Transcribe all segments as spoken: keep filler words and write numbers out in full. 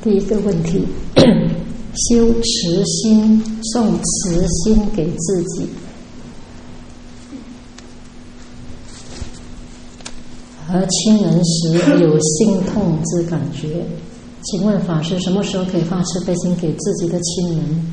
第一个问题，修慈心，送慈心给自己，和亲人时有心痛之感觉。请问法师，什么时候可以发慈悲心给自己的亲人？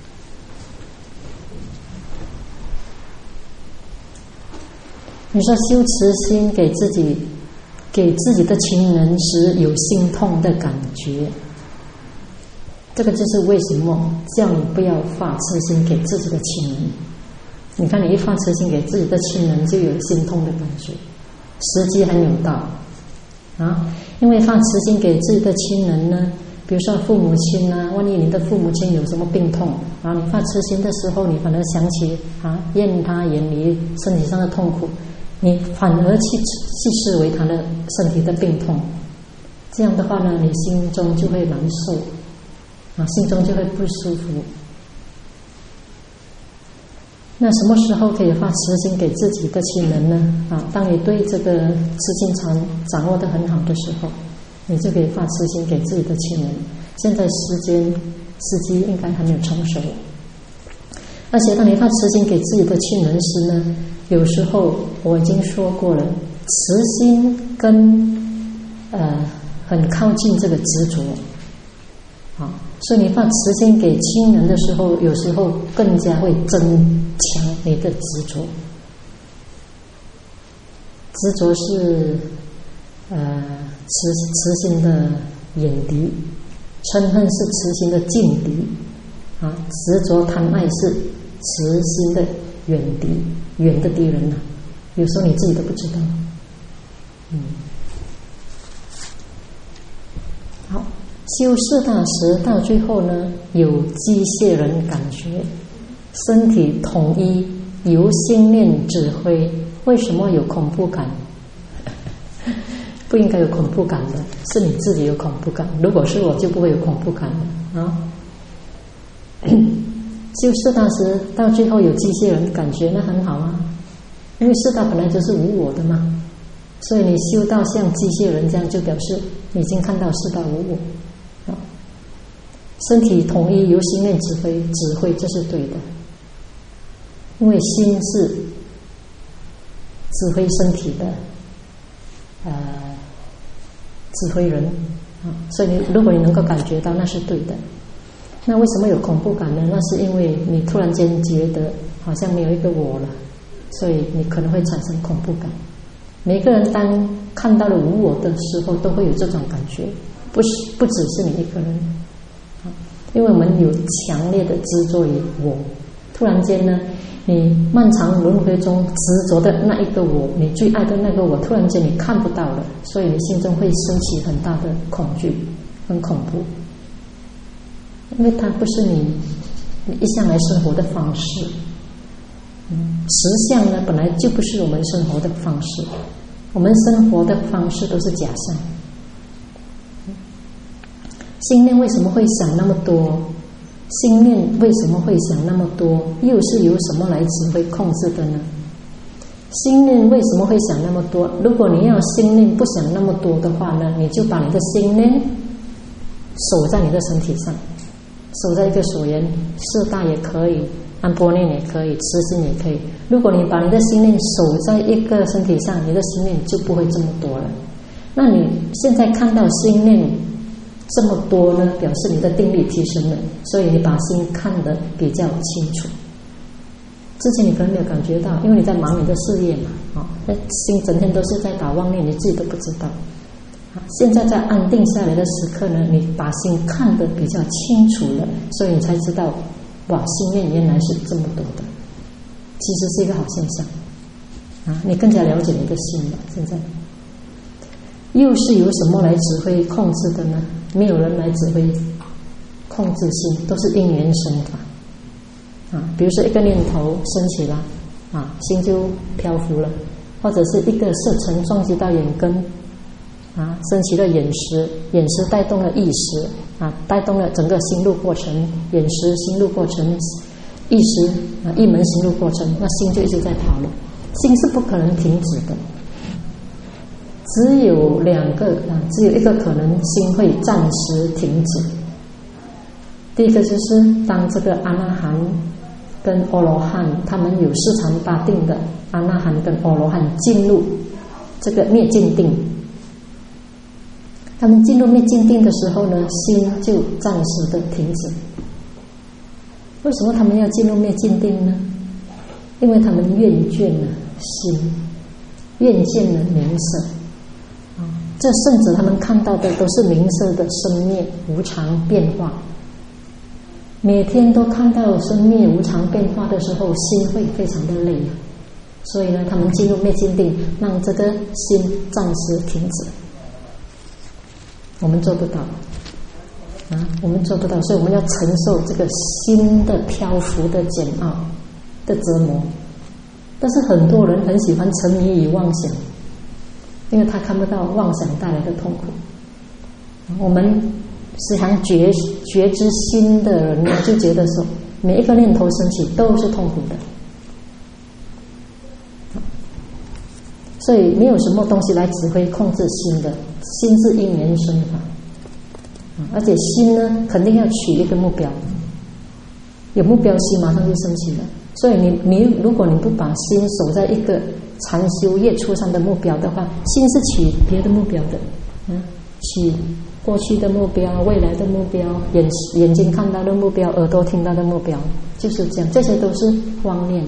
你说修慈心给自己，给自己的亲人时有心痛的感觉，这个就是为什么叫你不要发慈心给自己的亲人。你看，你一发慈心给自己的亲人，就有心痛的感觉，时机很有到啊。因为发慈心给自己的亲人呢，比如说父母亲啊，万一你的父母亲有什么病痛啊，你发慈心的时候，你反而想起啊，愿他远离身体上的痛苦，你反而去去视为他的身体的病痛，这样的话呢，你心中就会难受啊，心中就会不舒服。那什么时候可以发慈心给自己的亲人呢？啊，当你对这个慈心禅掌握得很好的时候，你就可以发慈心给自己的亲人。现在时间时机应该还没有成熟，而且当你发慈心给自己的亲人时呢，有时候我已经说过了，慈心跟呃很靠近这个执着啊，所以你发慈心给亲人的时候，有时候更加会增强你的执着。执着是呃慈慈心的远敌，嗔恨是慈心的劲敌啊，执着贪爱是慈心的远敌，远的敌人呐、啊。有时候你自己都不知道。嗯，好。修四大时到最后呢，有机械人感觉，身体统一，由心念指挥。为什么有恐怖感？不应该有恐怖感的，是你自己有恐怖感。如果是我，就不会有恐怖感了啊。修四大时到最后有机械人感觉，那很好啊，因为四大本来就是无我的嘛，所以你修到像机械人这样，就表示你已经看到四大无我。身体统一，由心念指挥，指挥这是对的，因为心是指挥身体的呃指挥人啊，所以你如果你能够感觉到，那是对的。那为什么有恐怖感呢？那是因为你突然间觉得好像没有一个我了，所以你可能会产生恐怖感。每个人当看到了无我的时候，都会有这种感觉，不是不只是你一个人。因为我们有强烈的执着于我，突然间呢，你漫长轮回中执着的那一个我，你最爱的那个我，突然间你看不到了，所以你心中会升起很大的恐惧，很恐怖，因为它不是你你一向来生活的方式。嗯，实相呢本来就不是我们生活的方式，我们生活的方式都是假象。心念为什么会想那么多？心念为什么会想那么多？又是由什么来指挥控制的呢？心念为什么会想那么多？如果你要心念不想那么多的话呢，你就把你的心念守在你的身体上，守在一个所缘，四大也可以，安般念也可以，慈心也可以。如果你把你的心念守在一个身体上，你的心念就不会这么多了。那你现在看到心念这么多呢，表示你的定力提升了，所以你把心看得比较清楚。之前你可能没有感觉到，因为你在忙你的事业嘛，啊，那心整天都是在打妄念，你自己都不知道。现在在安定下来的时刻呢，你把心看得比较清楚了，所以你才知道，哇，心念原来是这么多的，其实是一个好现象啊！你更加了解你的心了。现在又是由什么来指挥控制的呢？没有人来指挥控制心，都是因缘生法啊。比如说一个念头升起了啊，心就漂浮了，或者是一个色尘撞击到眼根啊，升起了眼识，眼识带动了意识啊，带动了整个心路过程，眼识心路过程，意识啊一门心路过程，那心就一直在跑了，心是不可能停止的。 只有两个啊，只有一个可能心会暂时停止。第一个就是当这个阿那含跟阿罗汉，他们有四禅八定的阿那含跟阿罗汉进入这个灭尽定，他们进入灭尽定的时候呢，心就暂时的停止。为什么他们要进入灭尽定呢？因为他们厌倦了心，厌倦了名色。这圣者他们看到的都是名色的生灭无常变化，每天都看到生灭无常变化的时候，心会非常的累啊。所以呢，他们进入灭尽定，让这个心暂时停止。我们做不到啊，我们做不到，所以我们要承受这个心的漂浮的煎熬的折磨。但是很多人很喜欢沉迷于妄想，因为他看不到妄想带来的痛苦。我们时常觉觉知心的人呢，就觉得说每一个念头升起都是痛苦的，所以没有什么东西来指挥控制心的，心是因缘生法，而且心呢肯定要取一个目标，有目标心马上就升起了。所以你你如果你不把心守在一个禅修业处上的目标的话，心是取别的目标的，嗯，取过去的目标、未来的目标、眼眼睛看到的目标、耳朵听到的目标，就是这样，这些都是妄念。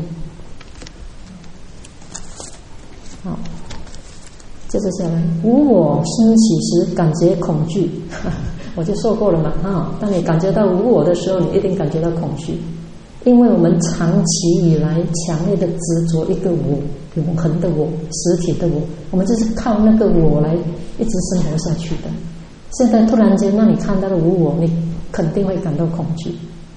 好，接着下来，无我升起时感觉恐惧，我就说过了嘛，啊，当你感觉到无我的时候，你一定感觉到恐惧。因为我们长期以来强烈的执着一个我，永恒的我，实体的我，我们就是靠那个我来一直生活下去的。现在突然间让你看到了无我，你肯定会感到恐惧。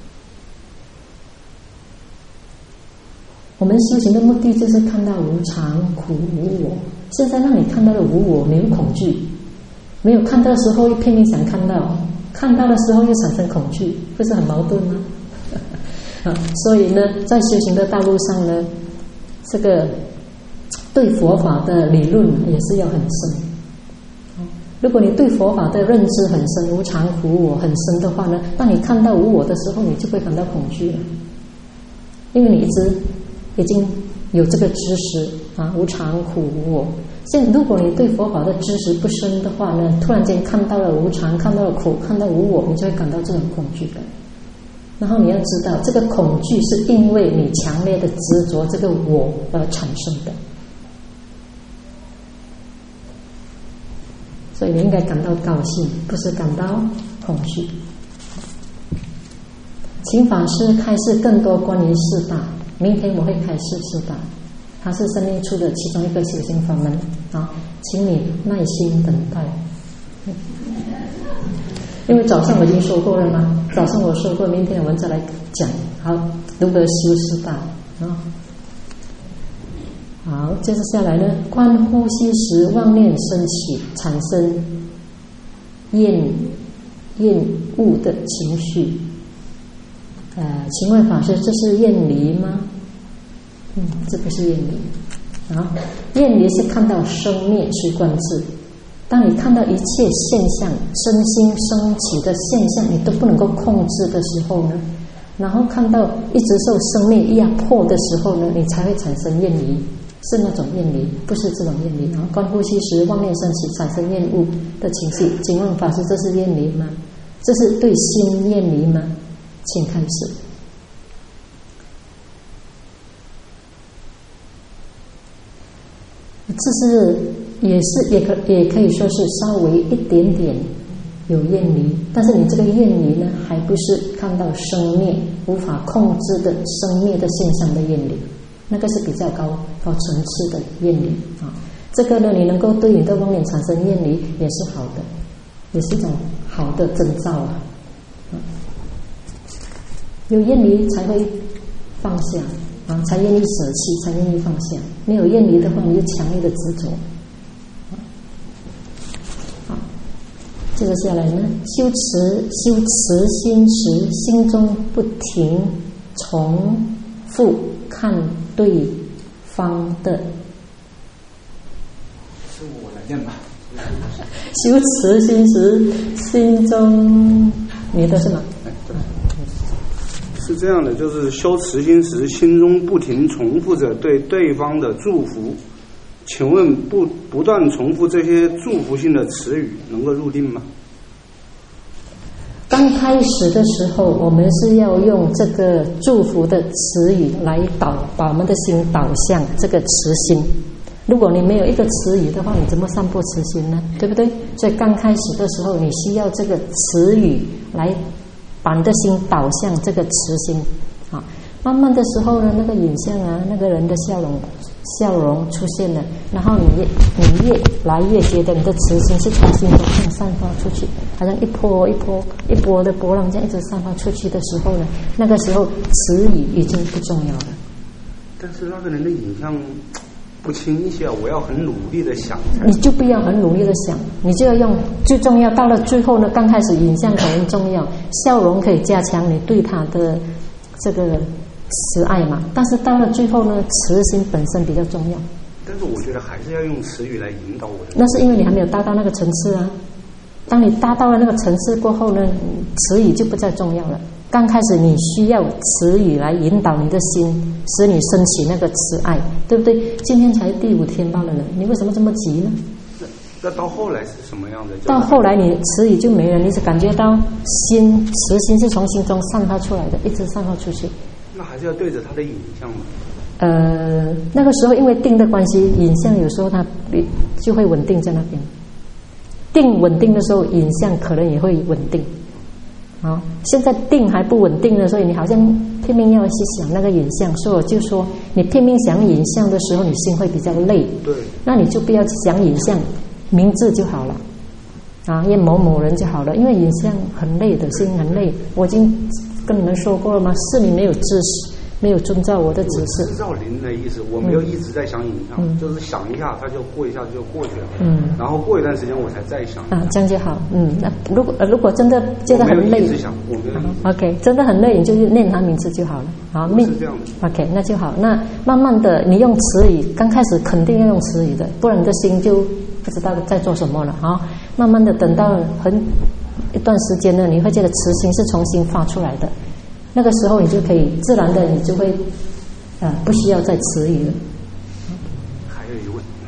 我们修行的目的就是看到无常、苦、无我。现在让你看到了无我，你有恐惧；没有看到的时候又拼命想看到，看到的时候又产生恐惧，不是很矛盾吗？啊，所以呢，在修行的道路上呢，这个对佛法的理论也是要很深。如果你对佛法的认知很深，无常苦我很深的话呢，当你看到无我的时候，你就会感到恐惧了，因为你一直已经有这个知识啊，无常苦无我。现在如果你对佛法的知识不深的话呢，突然间看到了无常，看到了苦，看到无我，你就会感到这种恐惧感。然后你要知道，这个恐惧是因为你强烈的执着这个我而产生的，所以你应该感到高兴，不是感到恐惧。请法师开示更多关于四大，明天我会开示四大，它是生命处的其中一个修行法门啊，请你耐心等待。因为早上我已经说过了嘛，早上我说过，明天我们再来讲，好，如何修四大啊。好，接着下来呢，观呼吸时妄念升起，产生厌厌恶的情绪。呃，请问法师，这是厌离吗？嗯，这不是厌离啊。厌离是看到生灭随观自。当你看到一切现象，身心升起的现象，你都不能够控制的时候呢，然后看到一直受生命压迫的时候呢，你才会产生厌离，是那种厌离，不是这种厌离啊。观呼吸时妄念升起，产生厌恶的情绪，请问法师，这是厌离吗？这是对心厌离吗？请开始。这是也是也可也可以说是稍微一点点有厌离，但是你这个厌离呢，还不是看到生灭无法控制的生灭的现象的厌离，那个是比较高高层次的厌离啊。这个呢，你能够对你的妄念产生厌离，也是好的，也是一种好的征兆啊。有厌离才会放下啊，才愿意舍弃，才愿意放下。没有厌离的话，你就强烈的执着。好，接着下来呢，修持修持心时，心中不停重复看对方的。 是我来念吧。 修慈心时，心中你的是吗？ 是这样的，就是修慈心时，心中不停重复着对对方的祝福。请问不不断重复这些祝福性的词语，能够入定吗？ 刚开始的时候，我们是要用这个祝福的词语来导，把我们的心导向这个慈心。如果你没有一个词语的话，你怎么散播慈心呢？对不对？所以刚开始的时候，你需要这个词语来把你的心导向这个慈心啊。慢慢的时候呢，那个影像啊，那个人的笑容笑容出现了，然后你越你越来越觉得你的慈心是从心中这样散发出去，好像一波一波一波的波浪这样一直散发出去的时候呢，那个时候词语已经不重要了。 但是那个人的影像不清晰啊，我要很努力的想。 你就不要很努力的想，你就要用最重要。到了最后呢，刚开始影像可能重要，笑容可以加强你对他的这个慈爱嘛，但是到了最后呢，慈心本身比较重要。 但是我觉得还是要用词语来引导我的。 那是因为你还没有达到那个层次啊。当你达到了那个层次过后呢，词语就不再重要了。刚开始你需要词语来引导你的心，使你升起那个慈爱，对不对？今天才第五天罢了呢，你为什么这么急呢？ 那到后来是什么样的？ 到后来你词语就没了，你只感觉到心慈心是从心中散发出来的，一直散发出去。 那还是要对着他的影像嘛。 呃，那个时候因为定的关系，影像有时候它就会稳定在那边。定稳定的时候，影像可能也会稳定。啊，现在定还不稳定的，所以你好像拼命要去想那个影像，所以我就说，你拼命想影像的时候，你心会比较累。 对。那你就不要去想影像，名字就好了。啊，念某某人就好了，因为影像很累的，心很累。我已经跟你们说过了吗？是你没有知识，没有遵照我的指示。 知照您的意思，我没有一直在想影像，嗯、就是想一下，它就过一下就过去了。嗯。然后过一段时间我才再想。 啊，这样就好。嗯，那如果如果真的觉得很累， 我没有一直想，我没有一直想。 OK， 真的很累，你就念他名字就好了。好， 是这样的。 OK， 那就好。那慢慢的，你用词语，刚开始肯定要用词语的，不然你的心就不知道在做什么了啊。慢慢的，等到很一段时间呢，你会觉得慈心是从心发出来的。那个时候你就可以自然的，你就会呃不需要再词语了。 还有一个问题。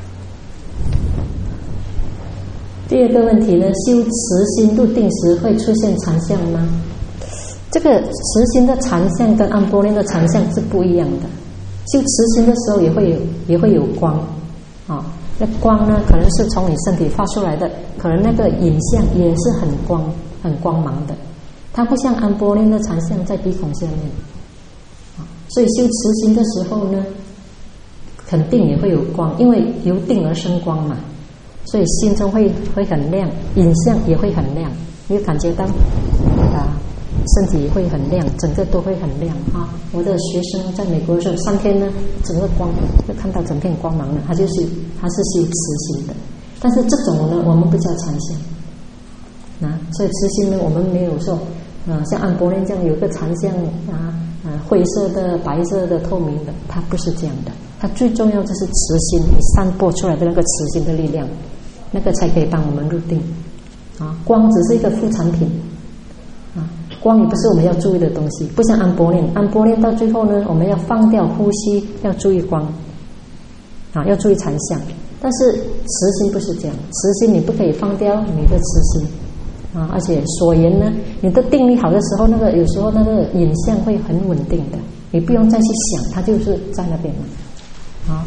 第二个问题呢，修慈心入定时会出现禅相吗？这个慈心的禅相跟安般念的禅相是不一样的。修慈心的时候也会有也会有光啊，那光呢可能是从你身体发出来的，可能那个影像也是很光很光芒的。它不像安般念的禅相在鼻孔下面，所以修慈心的时候呢，肯定也会有光，因为由定而生光嘛，所以心中会会很亮，影像也会很亮，你感觉到啊，身体会很亮，整个都会很亮啊。我的学生在美国的时候，三天呢，整个光就看到整片光芒了，他就是他是修慈心的，但是这种呢，我们不叫禅相。啊，所以慈心呢，我们没有说，啊，像安般念这样有个禅相啊，啊，灰色的、白色的、透明的，它不是这样的。它最重要就是慈心，你散播出来的那个慈心的力量，那个才可以帮我们入定。啊，光只是一个副产品，啊，光也不是我们要注意的东西，不像安般念，安般念到最后呢，我们要放掉呼吸，要注意光，啊，要注意禅相。但是慈心不是这样，慈心你不可以放掉你的慈心。啊，而且所言呢，你的定力好的时候，那个有时候那个影像会很稳定的，你不用再去想，它就是在那边了。啊。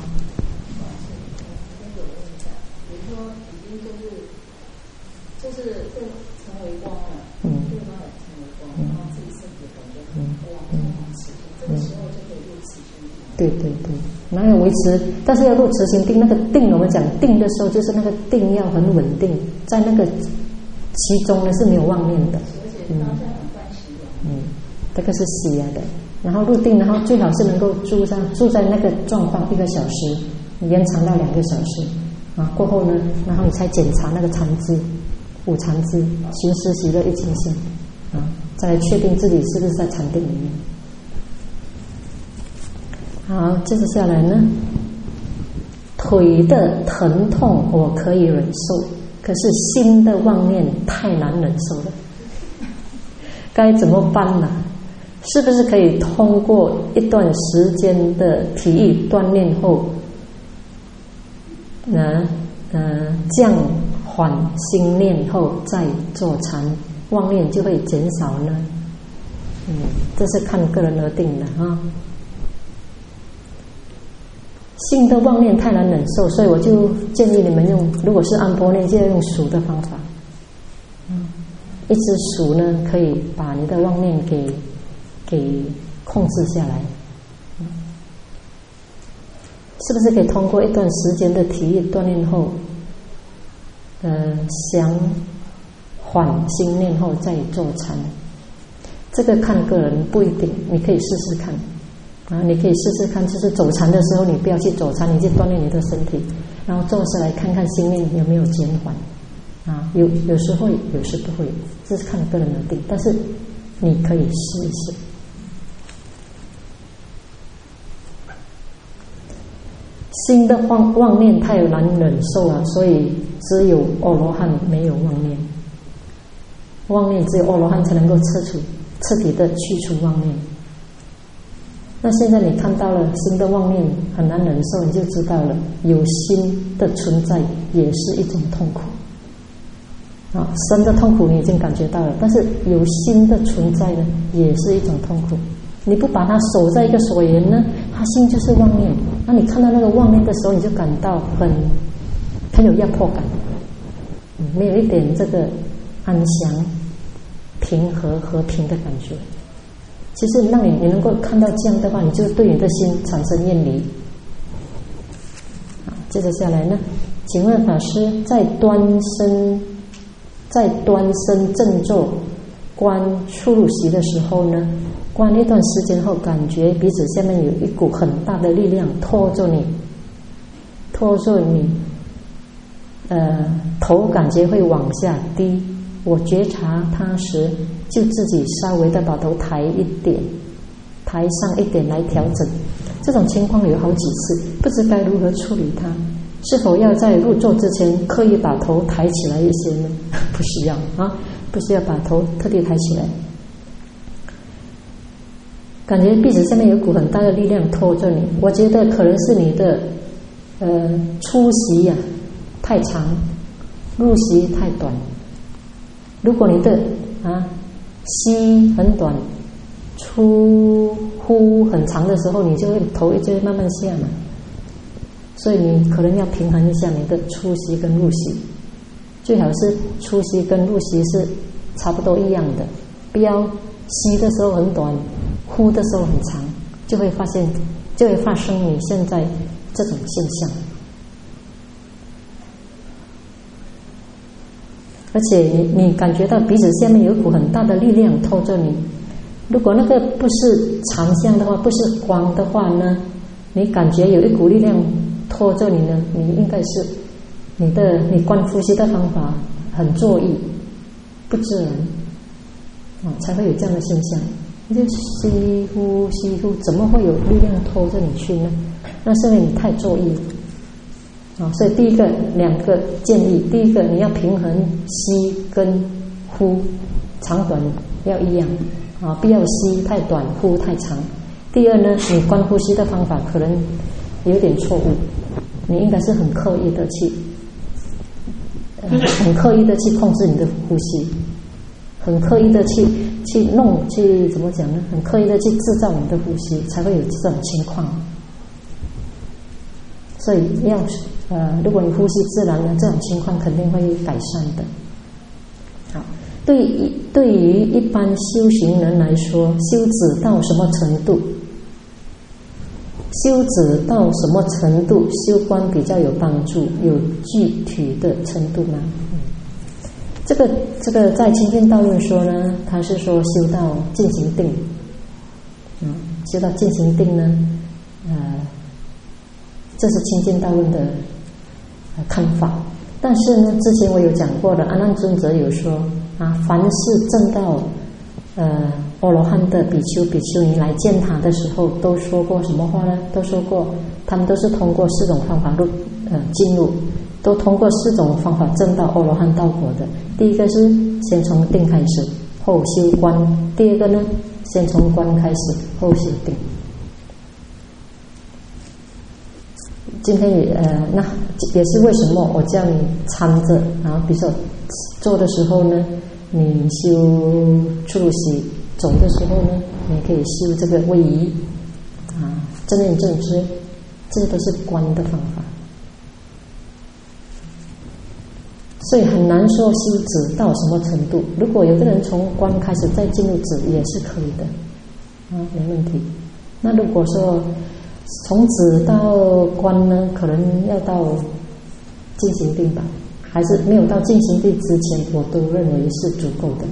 比如说，已经就是就是会成为光了，嗯，对方也成为光，然后自己身体感觉很亮，很持续，这个时候就可以入慈心定。对对对，然后维持，但是要入慈心定，那个定我们讲定的时候，就是那个定要很稳定，在那个。其中呢是没有妄念的，嗯，嗯，这个是喜来的。然后入定，然后最好是能够住上住在那个状况一个小时，延长到两个小时啊。过后呢，然后你才检查那个禅资、五禅资、寻思习乐一清性啊，再来确定自己是不是在禅定里面。好，接着下来呢， 腿的疼痛我可以忍受，可是心的妄念太难忍受了，该怎么办呢？是不是可以通过一段时间的体育锻炼后，呢呃降缓心念后再坐禅，妄念就会减少呢？嗯，这是看个人而定的啊。心的妄念太难忍受，所以我就建议你们用，如果是安波念，就要用数的方法。嗯，一直数呢，可以把你的妄念给给控制下来。嗯，是不是可以通过一段时间的体育锻炼后，呃，想缓心念后再坐禅？这个看个人，不一定，你可以试试看。啊，你可以试试看，就是走禅的时候，你不要去走禅，你去锻炼你的身体，然后坐下来看看心念有没有减缓。啊，有有时会，有时不会，这是看个人而定，但是你可以试一试。心的妄妄念太难忍受了，所以只有阿罗汉没有妄念。妄念只有阿罗汉才能够彻除、彻底的去除妄念。那现在你看到了心的妄念很难忍受，你就知道了，有心的存在也是一种痛苦。啊，身的痛苦你已经感觉到了，但是有心的存在呢，也是一种痛苦。你不把它守在一个所缘呢，它心就是妄念。那你看到那个妄念的时候，你就感到很很有压迫感，嗯，没有一点这个安详、平和、和平的感觉。其实让你你能够看到这样的话，你就对你的心产生厌离。接着下来呢，请问法师，在端身在端身正坐观出入息的时候呢，观一段时间后，感觉鼻子下面有一股很大的力量拖着你，拖着你，呃，头感觉会往下低。我觉察它时，就自己稍微的把头抬一点，抬上一点来调整。这种情况有好几次，不知该如何处理它。是否要在入座之前刻意把头抬起来一些呢？不需要啊，不需要把头特地抬起来。感觉鼻子下面有股很大的力量拖着你，我觉得可能是你的呃出息呀、啊、太长，入息太短。如果你的啊吸很短，出呼很长的时候，你就会头就会慢慢下嘛。所以你可能要平衡一下你的出息跟入息，最好是出息跟入息是差不多一样的，不要吸的时候很短，呼的时候很长，就会发现就会发生你现在这种现象。而且你你感觉到鼻子下面有一股很大的力量拖着你，如果那个不是长相的话，不是光的话呢，你感觉有一股力量拖着你呢，你应该是你的你观呼吸的方法很作意不自然啊，才会有这样的现象。你就吸呼吸呼，怎么会有力量拖着你去呢？那是因为你太作意了啊。所以第一个两个建议，第一个你要平衡吸跟呼长短要一样啊，不要吸太短，呼太长。第二呢，你观呼吸的方法可能有点错误，你应该是很刻意的去，呃、很刻意的去控制你的呼吸，很刻意的去去弄去怎么讲呢？很刻意的去制造你的呼吸，才会有这种情况。所以要呃，如果你呼吸自然呢，这种情况肯定会改善的。好，对于对于一般修行人来说，修止到什么程度？修止到什么程度修观比较有帮助？有具体的程度吗？嗯、这个这个在清净道论说呢，他是说修到进行定，嗯，修到进行定呢，呃，这是清净道论的、呃、看法。但是呢，之前我有讲过的，阿难尊者有说啊，凡是证到呃阿罗汉的比丘、比丘尼来见他的时候，都说过什么话呢？都说过，他们都是通过四种方法入呃进入，都通过四种方法证到阿罗汉道果的。第一个是先从定开始，后修观；第二个呢，先从观开始，后修定。今天也呃，那也是为什么我叫你参着，然后比如说做的时候呢，你修出入息，走的时候呢，你可以修这个位移啊，正念正知，这些都是观的方法。所以很难说修止到什么程度。如果有个人从观开始再进入止，也是可以的啊，没问题。那如果说从止到观呢，可能要到进行定吧，还是没有到进行定之前，我都认为是足够的。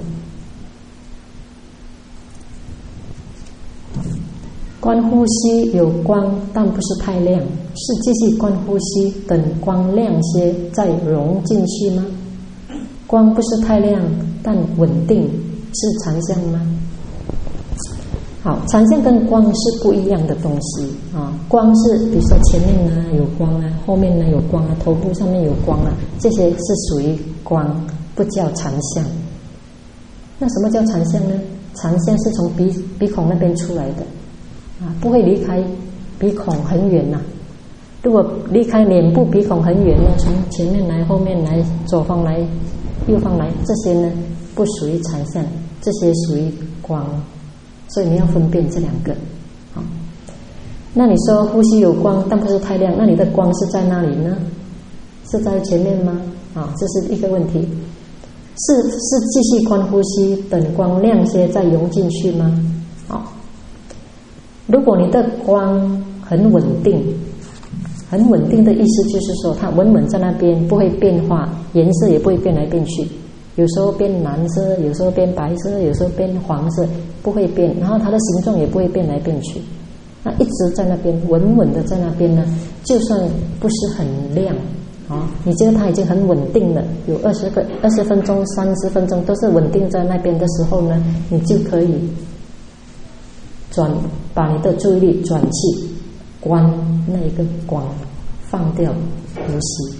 观呼吸有光，但不是太亮，是继续观呼吸，等光亮些再融进去吗？光不是太亮，但稳定，是禅相吗？好，禅相跟光是不一样的东西啊。光是比如说前面呢有光啊，后面呢有光啊，头部上面有光啊，这些是属于光，不叫禅相。那什么叫禅相呢？禅相是从鼻鼻孔那边出来的啊，不会离开鼻孔很远呐、啊。如果离开脸部鼻孔很远呢，从前面来、后面来、左方来、右方来，这些呢不属于禅相，这些属于光。所以你要分辨这两个。好，那你说呼吸有光，但不是太亮，那你的光是在哪里呢？是在前面吗？啊，这是一个问题。是是继续观呼吸，等光亮些再融进去吗？好，如果你的光很稳定，很稳定的意思就是说，它稳稳在那边，不会变化，颜色也不会变来变去。有时候变蓝色，有时候变白色，有时候变黄色，不会变。然后它的形状也不会变来变去，那一直在那边稳稳的在那边呢。就算不是很亮啊，你觉得它已经很稳定了，有二十个、二十分钟、三十分钟都是稳定在那边的时候呢，你就可以转把你的注意力转去观那一个光，放掉呼吸。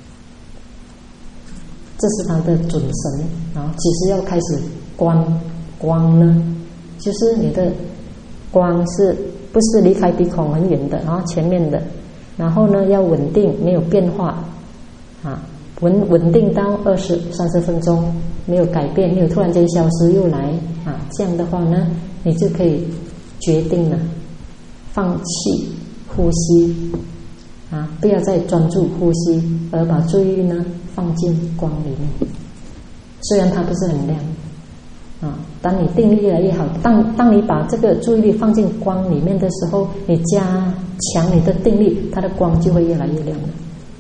这是它的准绳啊。几时要开始观光呢？就是你的光是不是离开鼻孔很远的，然后前面的，然后呢要稳定，没有变化啊，稳稳定到二十三十分钟，没有改变，没有突然间消失又来啊，这样的话呢，你就可以决定了放弃呼吸啊，不要再专注呼吸，而把注意力呢放进光里面。虽然它不是很亮啊，当你定力越来越好，当当你把这个注意力放进光里面的时候，你加强你的定力，它的光就会越来越亮了。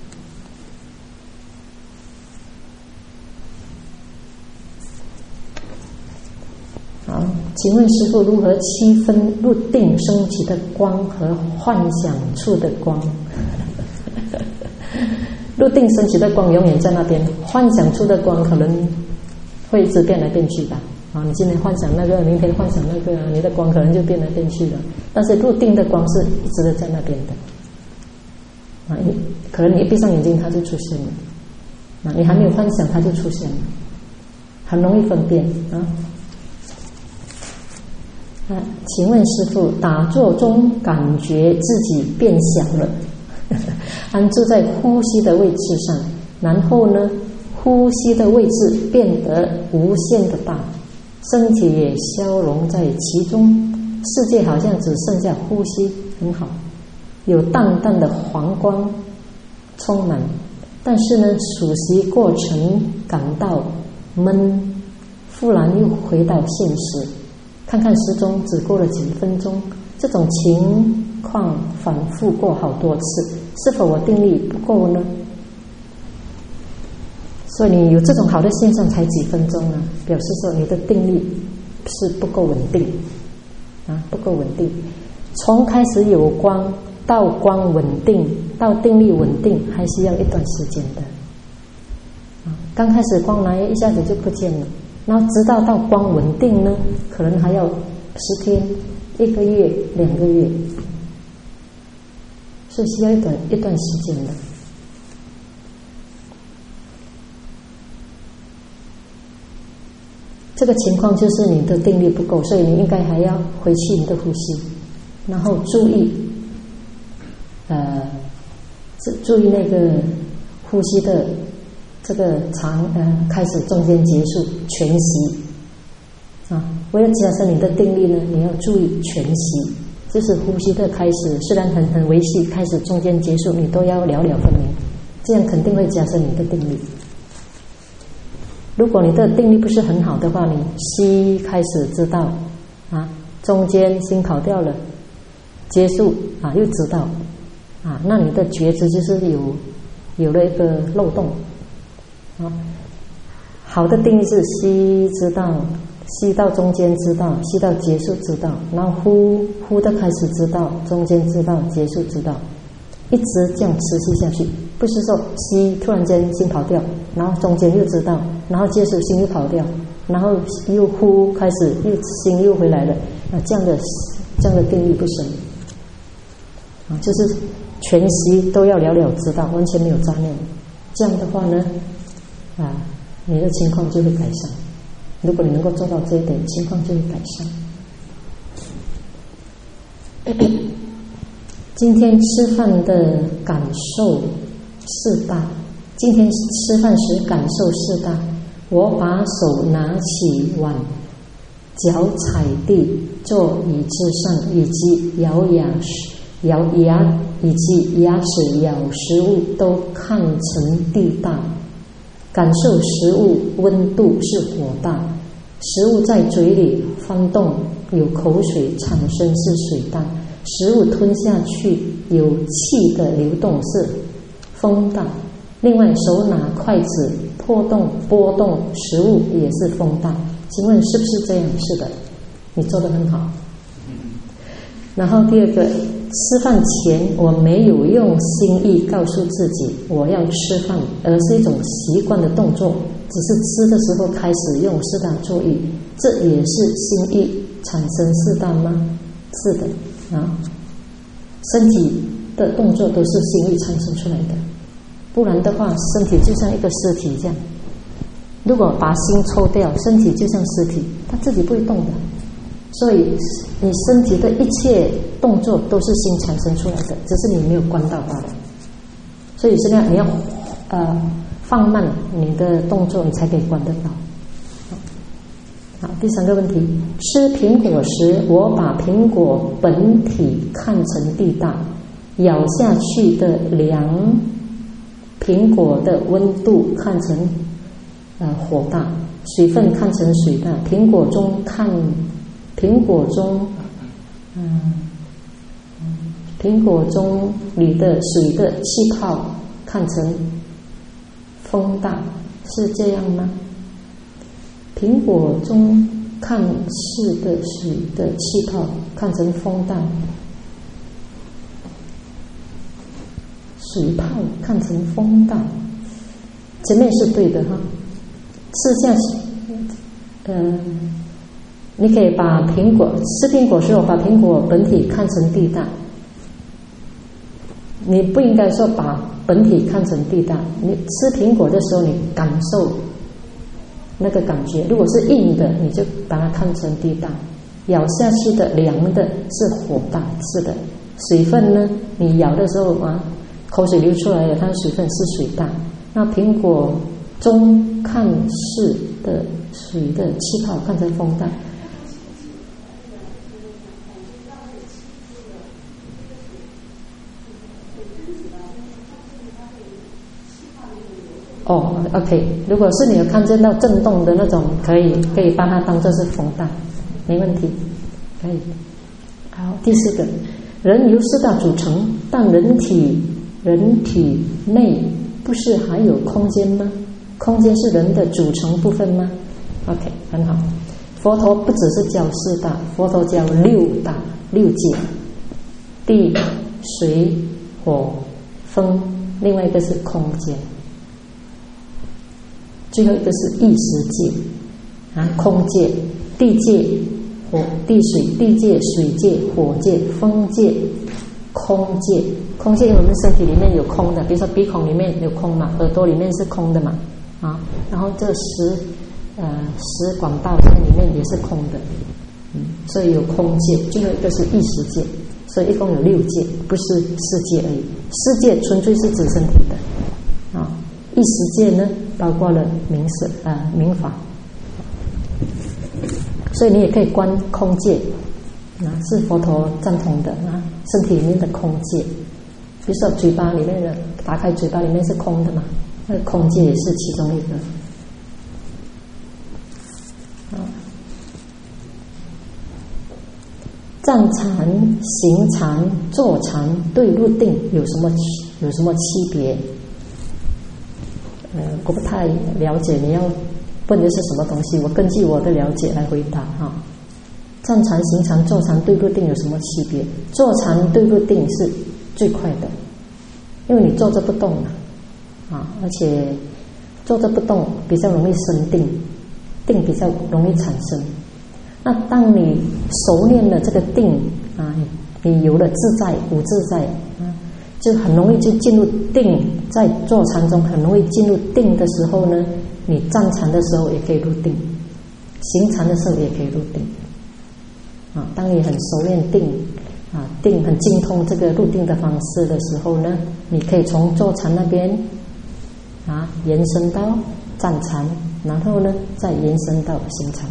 好，请问师父如何区分入定升起的光和幻想处的光？入定升起的光永远在那边，幻想出的光可能会一直变来变去吧。啊，你今天幻想那个，明天幻想那个，你的光可能就变来变去了。但是入定的光是一直的在那边的。啊，你可能你一闭上眼睛它就出现了，啊，你还没有幻想它就出现了，很容易分辨啊。啊，请问师父，打坐中感觉自己变小了，安住在呼吸的位置上，然后呢，呼吸的位置变得无限的大，身体也消融在其中，世界好像只剩下呼吸，很好，有淡淡的黄光充满，但是呢，数息过程感到闷，忽然又回到现实。看看时钟，只过了几分钟。这种情况反复过好多次，是否我定力不够呢？所以你有这种好的现象才几分钟呢，表示说你的定力是不够稳定啊，不够稳定。从开始有光到光稳定，到定力稳定，还需要一段时间的。啊，刚开始光来一下子就不见了， 然后直到到光稳定呢，可能还要十天、一个月、两个月，所以需要一段一段时间的。这个情况就是你的定力不够，所以你应该还要回去你的呼吸，然后注意，呃，注意那个呼吸的这个长呃开始、中间、结束、全息啊。为了加深你的定力呢，你要注意全息，就是呼吸的开始，虽然很很微细，开始、中间、结束，你都要了了分明，这样肯定会加深你的定力。如果你的定力不是很好的话，你吸开始知道啊，中间心跑掉了，结束啊又知道啊，那你的觉知就是有有了一个漏洞啊。好的定力是吸知道，吸到中间知道，吸到结束知道，然后呼呼的开始知道，中间知道，结束知道，一直这样持续下去。不是说吸突然间心跑掉，然后中间又知道，然后结束心又跑掉，然后又呼开始又心又回来了，啊，这样的这样的定力不深啊，就是全息都要了了知道，完全没有杂念。这样的话呢，啊，你的情况就会改善。如果你能够做到这一点，情况就会改善。今天吃饭的感受四大，今天吃饭时感受四大。我把手拿起碗，脚踩地，坐椅子上，以及咬牙咬牙以及牙齿咬食物，都看成地大。感受食物温度是火大，食物在嘴里翻动，有口水产生是水大，食物吞下去有气的流动是风大。另外手拿筷子破动拨动食物也是风大。请问是不是这样？是的，你做得很好。然后第二个，吃饭前我没有用心意告诉自己我要吃饭，而是一种习惯的动作，只是吃的时候开始用四大作意，这也是心意产生四大吗？是的啊，身体的动作都是心意产生出来的，不然的话身体就像一个尸体这样，如果把心抽掉，身体就像尸体，它自己不会动的。所以你身体的一切动作都是心产生出来的，只是你没有关到罢了。所以现在你要呃放慢你的动作，你才可以关得到。好，第三个问题，吃苹果时我把苹果本体看成地大，咬下去的凉苹果的温度看成呃火大，水分看成水大，苹果中看苹果中嗯苹果中里的水的气泡看成风大，是这样吗？苹果中看似的水的气泡看成风大，水泡看成风大，前面是对的哈。吃下去，嗯、呃，你可以把苹果吃苹果时候把苹果本体看成地大，你不应该说把本体看成地大。你吃苹果的时候，你感受那个感觉，如果是硬的，你就把它看成地大；咬下去的凉的是火大，是的。水分呢，你咬的时候啊，口水流出来了，它的水分是水大。那苹果中看似的水的气泡看成风大。哦 ，OK， 如果是你有看见到震动的那种，可以可以把它当作是风大，没问题，可以。好，第四个，人由四大组成，但人体人体内不是还有空间吗？空间是人的组成部分吗 ？OK， 很好。佛陀不只是教四大，佛陀教六大六界，地、水、火、风，另外一个是空间。最后一个是意识界， 啊，空界、地界、火、地水、地界、水界、火界、风界、空界。空界因为我们身体里面有空的，比如说鼻孔里面有空嘛，耳朵里面是空的嘛，啊，然后这十呃十管道里面也是空的，嗯，所以有空界，最后一个是意识界，所以一共有六界，不是世界而已。世界纯粹是指身体的，啊，意识界呢包括了名色啊、呃、名法，所以你也可以观空界，啊，是佛陀赞同的啊，身体里面的空界。比如说嘴巴里面的，打开嘴巴里面是空的嘛，那个空界也是其中一个。啊，站禅、行禅、坐禅对入定有什么有什么区别？呃，我不太了解，你要问的是什么东西？我根据我的了解来回答哈。站禅、行禅、坐禅对入定有什么区别？坐禅对入定是最快的，因为你坐着不动嘛，啊，而且坐着不动比较容易生定，定比较容易产生。那当你熟练了这个定啊，你有了自在无自在啊，就很容易就进入定。在坐禅中很容易进入定的时候呢，你站禅的时候也可以入定，行禅的时候也可以入定。啊，当你很熟练定啊，定很精通这个入定的方式的时候呢，你可以从坐禅那边啊延伸到站禅，然后呢再延伸到行禅。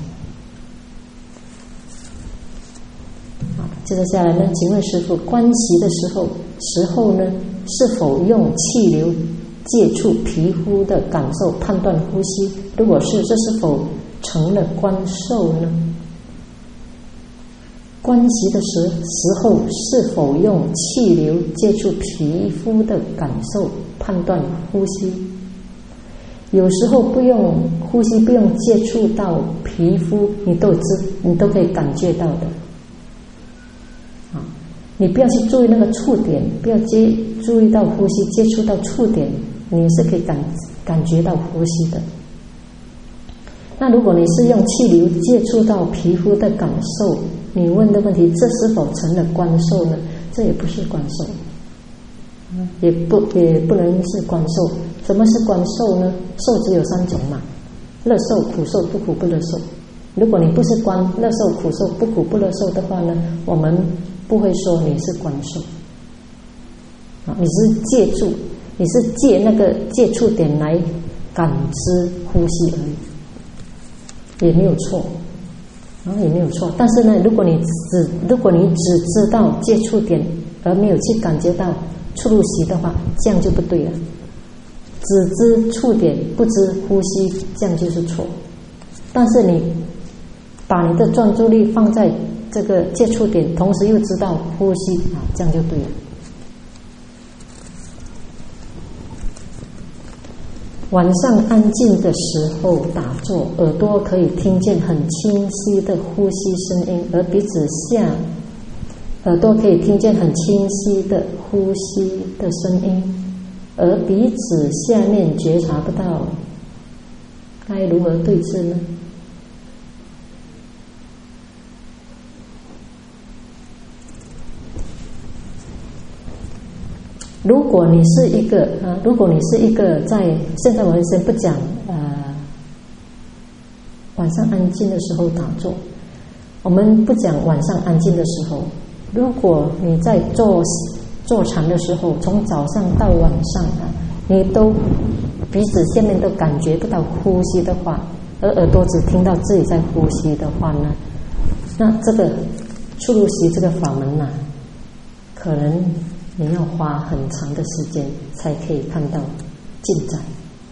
啊，接着下来呢，请问师父，观息的时候时候呢，是否用气流接触皮肤的感受判断呼吸？如果是，这是否成了观受呢？观息的时时候是否用气流接触皮肤的感受判断呼吸？有时候不用呼吸，不用接触到皮肤，你都知，你都可以感觉到的。啊，你不要去注意那个触点，不要接注意到呼吸，接触到触点，你是可以感感觉到呼吸的。那如果你是用气流接触到皮肤的感受，你问的问题，这是否成了观受呢？这也不是观受，也不也不能是观受。什么是观受呢？受只有三种嘛，乐受、苦受、不苦不乐受。如果你不是观乐受、苦受、不苦不乐受的话呢，我们不会说你是观受。啊，你是借助，你是借那个接触点来感知呼吸而已，也没有错。然后也没有错，但是呢，如果你只如果你只知道接触点而没有去感觉到触入息的话，这样就不对了。只知触点不知呼吸，这样就是错。但是你把你的专注力放在这个接触点，同时又知道呼吸啊，这样就对了。晚上安静的时候打坐，耳朵可以听见很清晰的呼吸声音，而鼻子下耳朵可以听见很清晰的呼吸的声音，而鼻子下面觉察不到，该如何对治呢？如果你是一个啊，如果你是一个在现在我们先不讲呃晚上安静的时候打坐，我们不讲晚上安静的时候，如果你在做坐禅的时候，从早上到晚上啊，你都鼻子下面都感觉不到呼吸的话，而耳朵只听到自己在呼吸的话呢，那这个触入息这个法门呢、啊，可能你要花很长的时间才可以看到进展。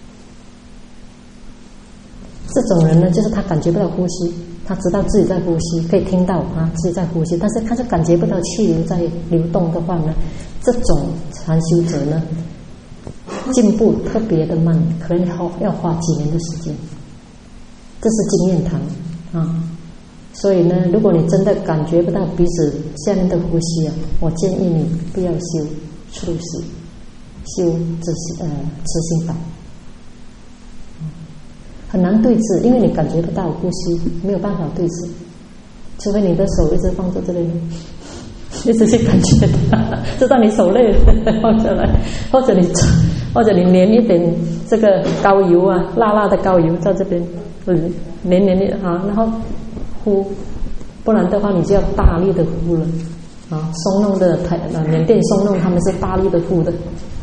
这种人呢，就是他感觉不到呼吸，他知道自己在呼吸，可以听到啊自己在呼吸，但是他就感觉不到气流在流动的话呢，这种禅修者呢，进步特别的慢，可能要要花几年的时间。这是经验谈啊。所以呢，如果你真的感觉不到鼻子下面的呼吸啊，我建议你不要修触息，修自呃持心法。 很难对治，因为你感觉不到呼吸，没有办法对治，除非你的手一直放在这里，一直去感觉它，直到你手累了放下来，或者你或者你粘一点这个膏油啊，辣辣的膏油在这边，嗯，黏黏的啊，然后呼，不然的话你就要大力的呼了啊。松弄的台啊，缅甸松弄他们是大力的呼的。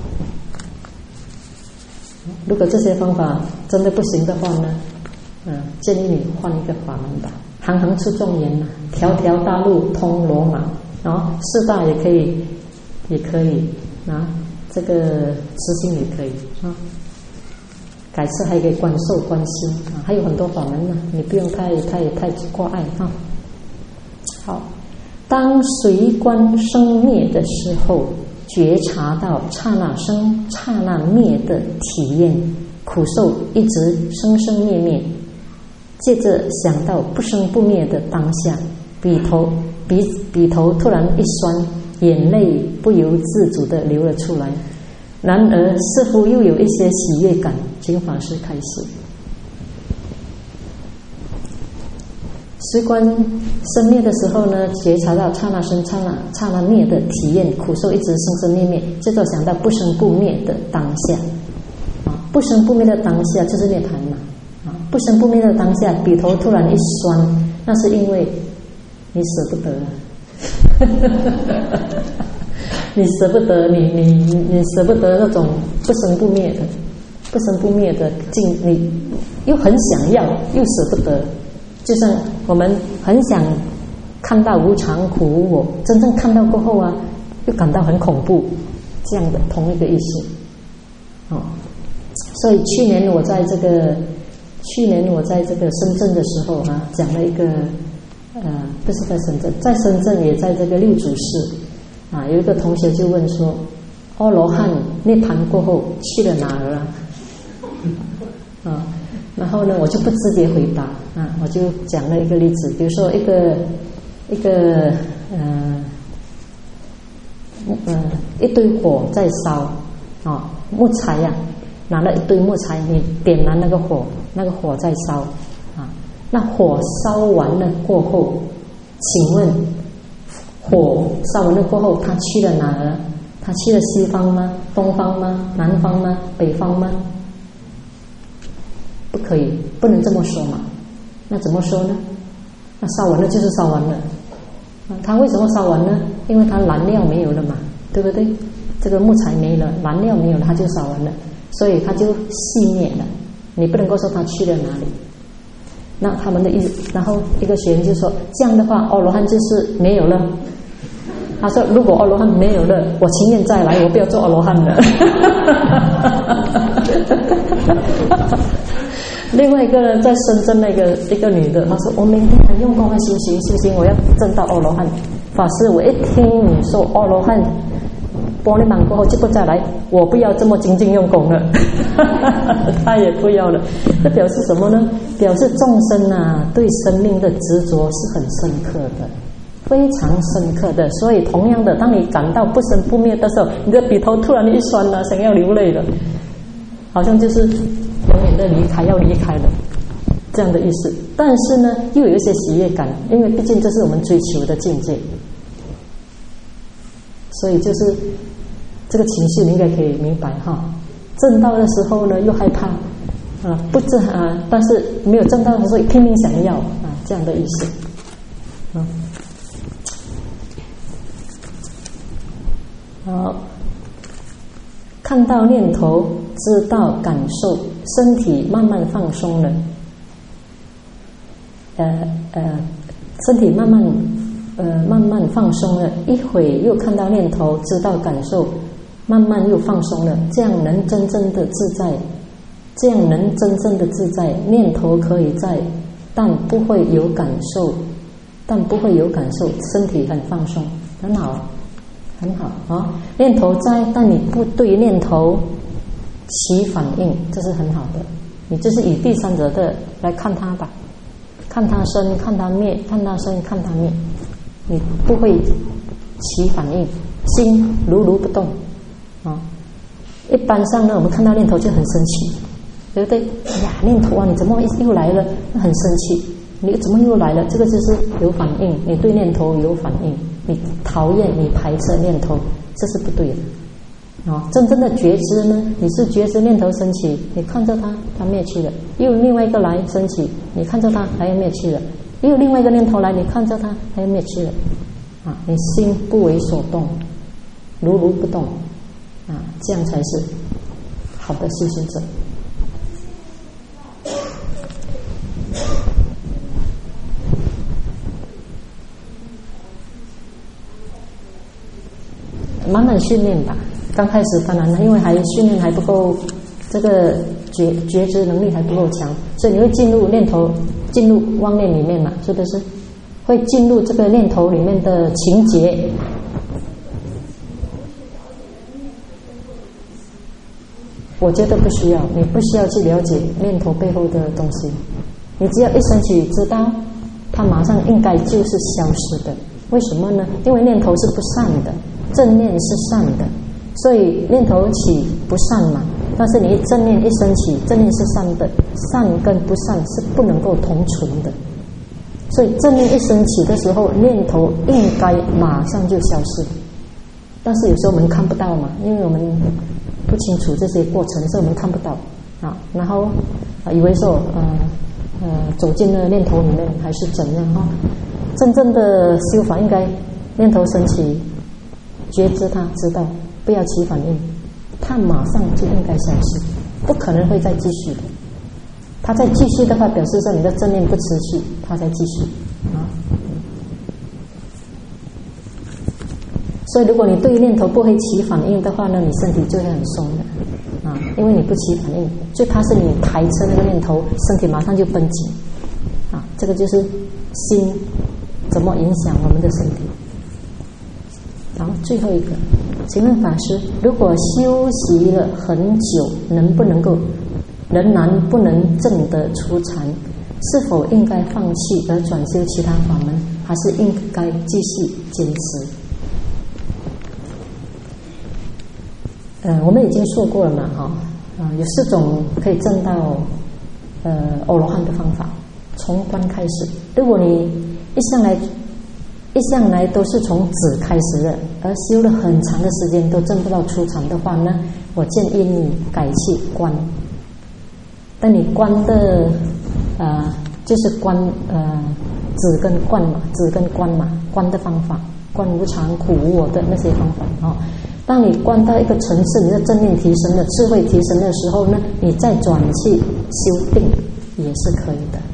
如果这些方法真的不行的话呢，嗯，建议你换一个法门吧。行行出状元呐，条条大路通罗马，啊，四大也可以，也可以啊，这个慈心也可以啊。改次还可以观受观心啊，还有很多法门呢，你不用太太太挂碍哈。好，当随观生灭的时候，觉察到刹那生刹那灭的体验，苦受一直生生灭灭，接着想到不生不灭的当下，笔头笔笔头突然一酸，眼泪不由自主地流了出来。然而似乎又有一些喜悦感，请法师开始。随观生灭的时候呢，觉察到刹那生刹那刹那灭的体验，苦受一直生生灭灭，接着想到不生不灭的当下啊，不生不灭的当下就是涅槃嘛啊，不生不灭的当下，笔头突然一酸，那是因为你舍不得啊你舍不得，你你你舍不得那种不生不灭的不生不灭的境，你又很想要，又舍不得。就像我们很想看到无常苦无我，真正看到过后啊，又感到很恐怖，这样的同一个意思。哦，所以去年我在这个去年我在这个深圳的时候啊，讲了一个呃，不是在深圳，在深圳也在这个六祖寺啊，有一个同学就问说，阿罗汉涅槃过后去了哪儿啊？啊。然后呢，我就不直接回答啊，我就讲了一个例子，比如说一个一个呃呃一堆火在烧啊，木材呀、啊，拿了一堆木材，你点燃那个火，那个火在烧啊，那火烧完了过后，请问火烧完了过后，它去了哪儿？它去了西方吗？东方吗？南方吗？北方吗？不可以，不能这么说嘛。那怎么说呢？那烧完了就是烧完了。它为什么烧完呢？因为它燃料没有了嘛，对不对？这个木材没了，燃料没有了，它就烧完了，所以它就熄灭了。你不能够说它去了哪里。那他们的意思，然后一个学员就说：这样的话，阿罗汉就是没有了。他说：如果阿罗汉没有了，我情愿再来，我不要做阿罗汉了。另外一个呢，在深圳那个一个女的，她说：我每天很用功的修行修行，我要证到阿罗汉。法师，我一听你说阿罗汉玻璃满过后就不再来，我不要这么精进用功了。他也不要了。这表示什么呢？表示众生啊对生命的执着是很深刻的，非常深刻的。所以同样的，当你感到不生不灭的时候，你的笔头突然一酸了，想要流泪了，好像就是永远的离开，要离开了，这样的意思。但是呢，又有一些喜悦感，因为毕竟这是我们追求的境界，所以就是这个情绪你应该可以明白哈。证道的时候呢，又害怕啊，不证啊，但是没有证道的时候拼命想要啊，这样的意思。啊，好。看到念头，知道感受，身体慢慢放松了。呃呃，身体慢慢呃慢慢放松了，一会又看到念头，知道感受，慢慢又放松了。这样能真正的自在，这样能真正的自在。念头可以在，但不会有感受，但不会有感受，身体很放松，很好。很好啊，念头在，但你不对念头起反应，这是很好的。你就是以第三者的来看它吧，看它生，看它灭，看它生，看它灭，你不会起反应，心如如不动啊。一般上呢，我们看到念头就很生气， 对不对？哎呀，念头啊，你怎么又来了？很生气，你怎么又来了？这个就是有反应，你对念头有反应，你讨厌，你排斥念头，这是不对的。哦，真正的觉知呢，你是觉知念头升起，你看着它，它灭去了；又有另外一个来升起，你看着它，它又灭去了；又有另外一个念头来，你看着它，它又灭去了。啊，你心不为所动，如如不动，啊，这样才是好的修行者。慢慢训练吧。刚开始当然因为还训练还不够，这个觉觉知能力还不够强，所以你会进入念头，进入妄念里面嘛，是不是？会进入这个念头里面的情节。我觉得不需要，你不需要去了解念头背后的东西，你只要一升起知道，它马上应该就是消失的。为什么呢？因为念头是不善的，正念是善的。所以念头起不善嘛，但是你一正念一升起，正念是善的，善跟不善是不能够同存的。所以正念一升起的时候，念头应该马上就消失。但是有时候我们看不到嘛，因为我们不清楚这些过程，所以我们看不到啊。然后啊，以为说呃呃走进了念头里面还是怎样哈、哦？真正的修法应该念头升起，觉知它，知道。不要起反应，它马上就应该消失，不可能会再继续的。它再继续的话，表示说你的正念不持续，它才继续啊。所以，如果你对念头不会起反应的话呢，你身体就会很松的啊，因为你不起反应，最怕是你排斥那个念头，身体马上就绷紧啊。这个就是心怎么影响我们的身体。然后最后一个。请问法师，如果修习了很久，能不能够仍然不能证得初禅，是否应该放弃而转修其他法门，还是应该继续坚持？呃，我们已经说过了嘛，哈、哦，啊，有四种可以证到呃阿罗汉的方法，从观开始。如果你一向来一向来都是从止开始的，而修了很长的时间都证不到初禅的话呢，我建议你改去观。但你观的呃就是观呃止跟观嘛，止跟观嘛，观的方法，观无常、苦无我的那些方法啊、哦。当你观到一个层次，你的正念提升了，智慧提升的时候呢，你再转去修定也是可以的。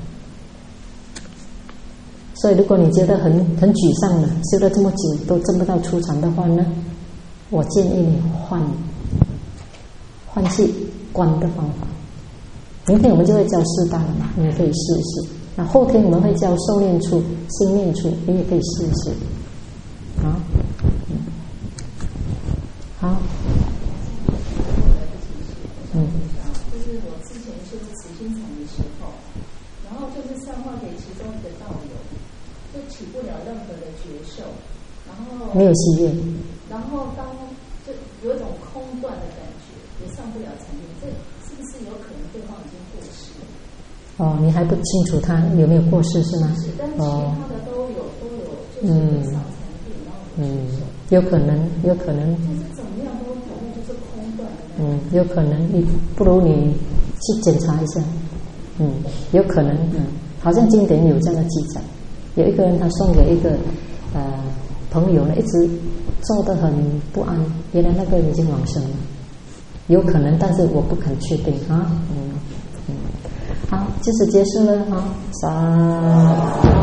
所以，如果你觉得很很沮丧了，修了这么久都证不到初禅的话呢，我建议你换换去观的方法。明天我们就会教四大了嘛，你也可以试一试。那后天我们会教受念处、心念处，你也可以试一试。啊，嗯，好，嗯。 就是我之前修慈心禅的时候，然后就是散化给其中一个道友。就起不了任何的觉受，然后没有喜悦， 然后当就有一种空断的感觉，也上不了禅定，这是不是有可能对方已经过世了？ 哦，你还不清楚他有没有过世是吗？ 是，但是其他的都有、哦、都有，就是上禅定，然后嗯，有可能，有可能， 就是怎么样都反正就是空断的感觉。 嗯，有可能，你不如你去检查一下，嗯，有可能，嗯，好像经典有这样的记载。有一个人他送给一个呃朋友呢，一直做得很不安，原来那个人已经往生了，有可能，但是我不肯确定啊，嗯嗯，好，就此结束了哈，三。